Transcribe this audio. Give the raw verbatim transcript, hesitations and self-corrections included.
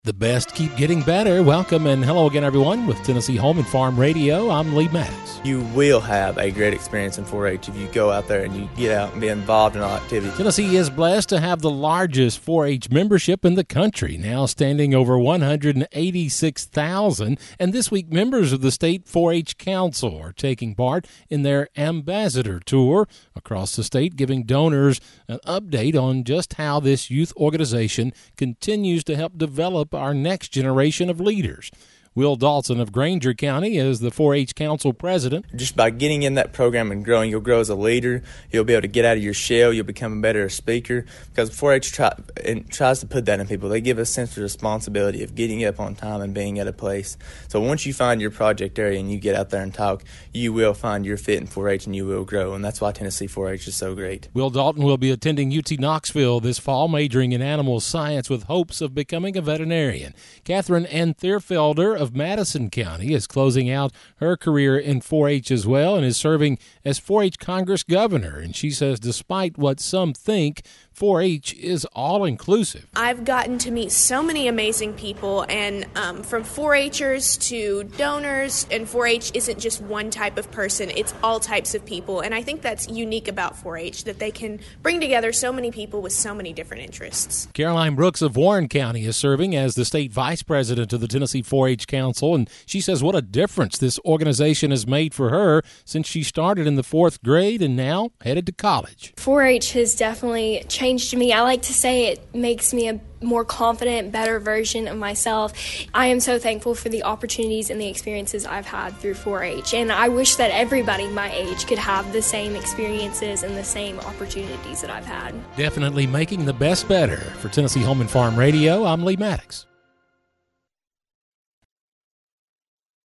The best keep getting better. Welcome and hello again, everyone, with Tennessee Home and Farm Radio. I'm Lee Maddox. You will have a great experience in four H if you go out there and you get out and be involved in all activities. Tennessee is blessed to have the largest four H membership in the country, now standing over one hundred eighty-six thousand. And this week, members of the State four H Council are taking part in their ambassador tour across the state, giving donors an update on just how this youth organization continues to help develop our next generation of leaders. Will Dalton of Granger County is the four H Council president. Just by getting in that program and growing, you'll grow as a leader. You'll be able to get out of your shell. You'll become a better speaker because four H try, and tries to put that in people. They give a sense of responsibility of getting up on time and being at a place. So once you find your project area and you get out there and talk, you will find your fit in four H and you will grow. And that's why Tennessee four H is so great. Will Dalton will be attending U T Knoxville this fall, majoring in animal science with hopes of becoming a veterinarian. Catherine Ann Thierfelder of Madison County is closing out her career in four H as well and is serving as four H Congress governor. And she says despite what some think, four H is all-inclusive. I've gotten to meet so many amazing people, and um, from four H'ers to donors, and four H isn't just one type of person, it's all types of people. And I think that's unique about four H, that they can bring together so many people with so many different interests. Caroline Brooks of Warren County is serving as the state vice president of the Tennessee four H Council, and she says what a difference this organization has made for her since she started in the fourth grade and now headed to college. four H has definitely changed me. I like to say it makes me a more confident, better version of myself. I am so thankful for the opportunities and the experiences I've had through four H, and I wish that everybody my age could have the same experiences and the same opportunities that I've had. Definitely making the best better. For Tennessee Home and Farm Radio, I'm Lee Maddox.